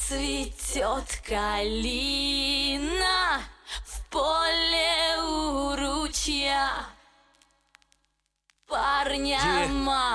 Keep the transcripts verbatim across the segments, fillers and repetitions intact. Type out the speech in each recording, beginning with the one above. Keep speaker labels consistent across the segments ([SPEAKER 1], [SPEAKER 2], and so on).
[SPEAKER 1] Цветет калина в поле у ручья. Парня yeah.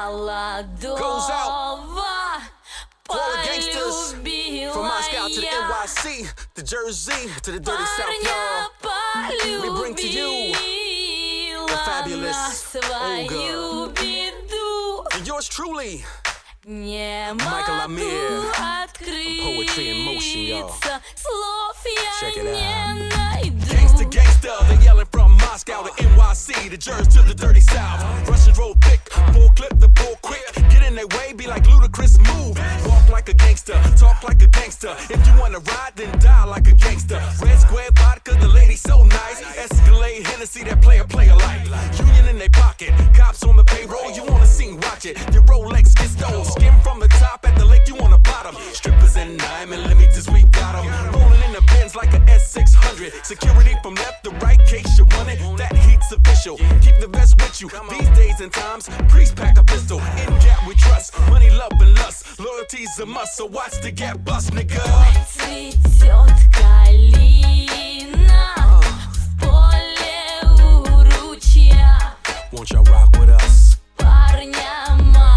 [SPEAKER 1] молодого полюбила
[SPEAKER 2] From Moscow to the
[SPEAKER 1] я.
[SPEAKER 2] N Y C, the Jersey to the dirty South, y'all. We bring to you the fabulous Olga. And yours truly,
[SPEAKER 1] Не
[SPEAKER 2] Michael Amir. Poetry in motion, y'all.
[SPEAKER 1] открыться, слов
[SPEAKER 2] Check
[SPEAKER 1] я
[SPEAKER 2] it
[SPEAKER 1] не
[SPEAKER 2] out.
[SPEAKER 1] найду.
[SPEAKER 2] Gangsta, gangsta, they yelling from Moscow to N Y C, the Jersey to the dirty South. Russians roll thick, full clip, the bull quick. Get in their way, be like Ludacris, move. Walk like a gangster, talk like a gangster. If you wanna ride, then die like a gangster. Red square vodka, the lady so nice. Escalade, Hennessy, that player, player like. Union in their pocket, cops on the payroll. You wanna sing, watch it. Your Rolex gets stole. Skim from the top at the lake, you on the bottom. Strippers and nine millimeters, we got them. Rolling in the Benz like a S six hundred. Security from left to right, case you want it. That heat's official. Keep the vest with you. These days and times, priests pack a pistol. In gap we trust, money, love, and lust. Loyalty's a must, so watch the gap bust, nigga.
[SPEAKER 1] Цветет калина в поле у ручья.
[SPEAKER 2] Won't y'all rock with us?
[SPEAKER 1] Парня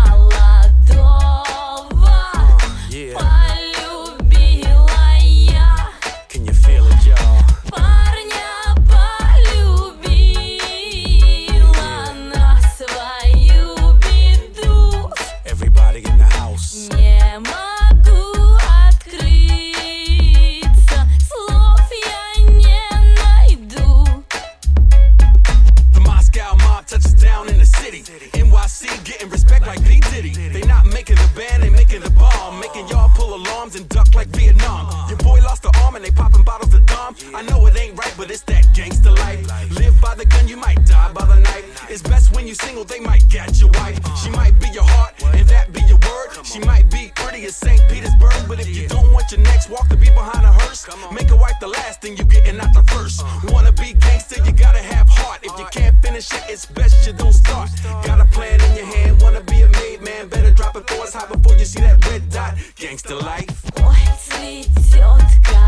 [SPEAKER 1] молодого
[SPEAKER 2] Uh, yeah.
[SPEAKER 1] полюбила я.
[SPEAKER 2] Can you feel it, y'all?
[SPEAKER 1] Парня полюбила на свою беду.
[SPEAKER 2] Everybody in the house.
[SPEAKER 1] Не могу открыться, слов я не найду.
[SPEAKER 2] The Moscow mob touches down in the city. N Y C getting respect like P. Diddy. They not making the band, they making the bomb. Making y'all pull alarms and duck like Vietnam. Your boy lost the arm and they popping bottles of Dom. I know it ain't right, but it's that gangster life. Live by the gun, you might die by the knife. It's best when you single, they might catch your wife. She might be your heart, and that be your word. She might be pretty as Saint Petersburg, but if you don't want your next walk to be behind a hearse, make her wife the last thing you getting out the first. Wanna be gangster, you gotta have heart. If you can't finish it, it's best you don't start. Got a plan in your hand, wanna be a made man, better drop it for us high before you see that red dot. Gangster life.
[SPEAKER 1] Ой, цветет